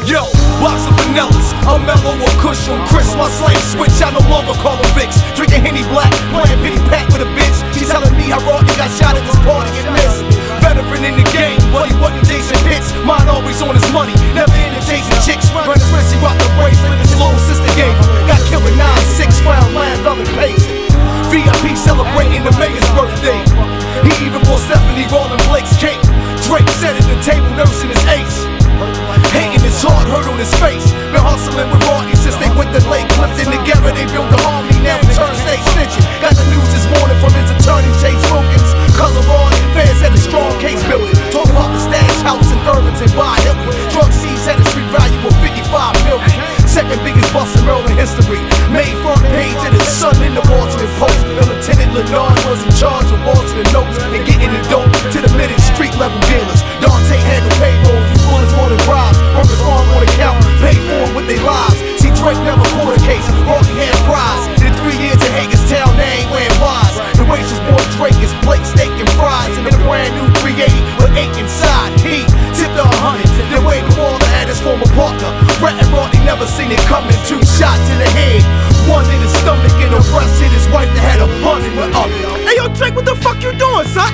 Yo, box of vanillas, a mellow or kush on Chris. My slave switch, I no longer call him Vicks. Drinking Henny Black, playing pity pack with a bitch. She's telling me how Rodney got shot at this party and missed. Veteran in the game, but he wasn't chasing hits. Mine always on his money, never into chasing chicks. Running Chris, he rocked the bracelet his little sister gave him. Got killed with 9-6 round land, fell in patient. VIP celebrating the mayor's birthday. He even bought Stephanie rolling Blake's cake. Drake sat at the table nursing his ace. Hating his heart, hurt on his face. Been hustling with Rodney since they went to Lake Clifton. Together they built the harmony, now he turned state snitching. Got the news this morning from his attorney, Chase Wilkins. Color Rod, fans at a strong case building. Talk about the stash house in Irvington by Hilton. Drug seized had a street value of 55 million. Second biggest bust in Maryland history. Made front page of the Sun in the Washington Post. The Lieutenant Leonard was in charge of Washington notes and getting the dope to the mid and street level dealers. Dante handled payroll, you bullets more than bribes. Workers arm on account, paid for it with their lives. See, Drake never caught a case, Rodney had prize. In 3 years in Hagerstown, they ain't wearing wise. The waitress boy Drake is plate, steak, and fries. And in a brand new 380 with 8 inside. He tipped her 100, then waved the wall at his former partner. Brett and Rodney never seen it coming. 2 shots to the head, 1 in his stomach, and the rest hit his wife that had a bun in the oven. Hey yo, Drake, what the fuck you doing, son?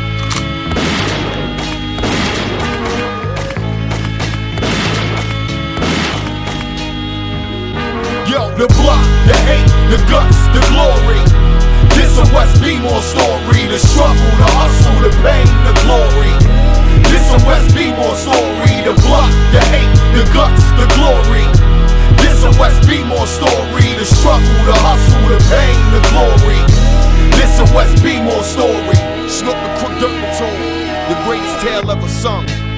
Yo, the block, the hate, the guts, the glory. This a West B-more story. The struggle, the hustle, the pain, the glory. This a West B-more story. The block, the hate, the guts, the glory. This a West B-more story. The struggle, the hustle, the pain, the glory. This a West B-more story. Snoop the Crook Dirt Patrol, the greatest tale ever sung.